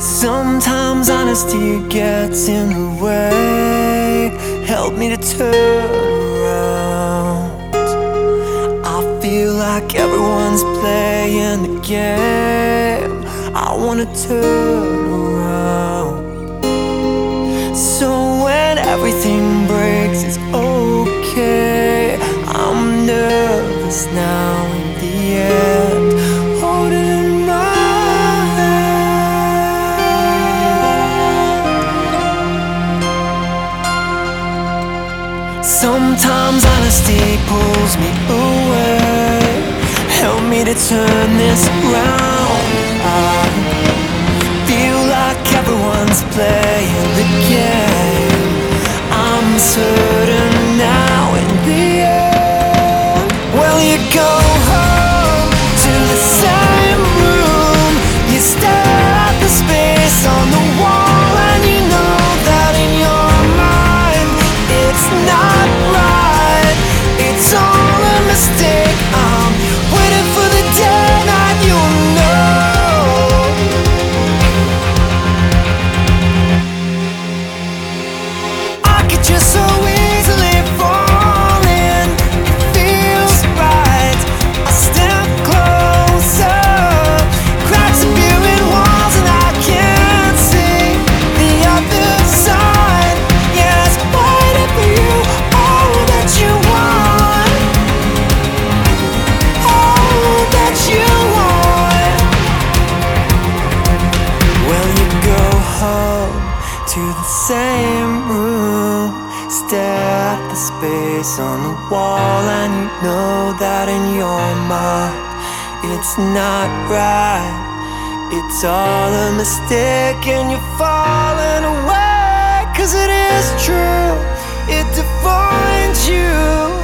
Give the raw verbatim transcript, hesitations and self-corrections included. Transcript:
Sometimes honesty gets in the way. Help me to turn around. I feel like everyone's playing the game. I wanna turn around. So when everything breaks, it's okay. I'm nervous now in the end, holding in my hand. Sometimes honesty pulls me away. Help me to turn this around. I feel like everyone's playing the game. I'm certain now in the end. Well, you go home to the same room. You stare at the space on the wall, and you know that in your mind it's not right. It's all a mistake. I'm waiting for the day that you'll know. I could just so easily fall in. It feels right. I step closer. Cracks appearing walls, and I can't see the other side. Yeah, it's waiting for you. All that you want. All that you want. Well, you go home to the same room. Stare at the space on the wall, and you know that in your mind it's not right. It's all a mistake, and you're falling away. 'Cause it is true, it defines you.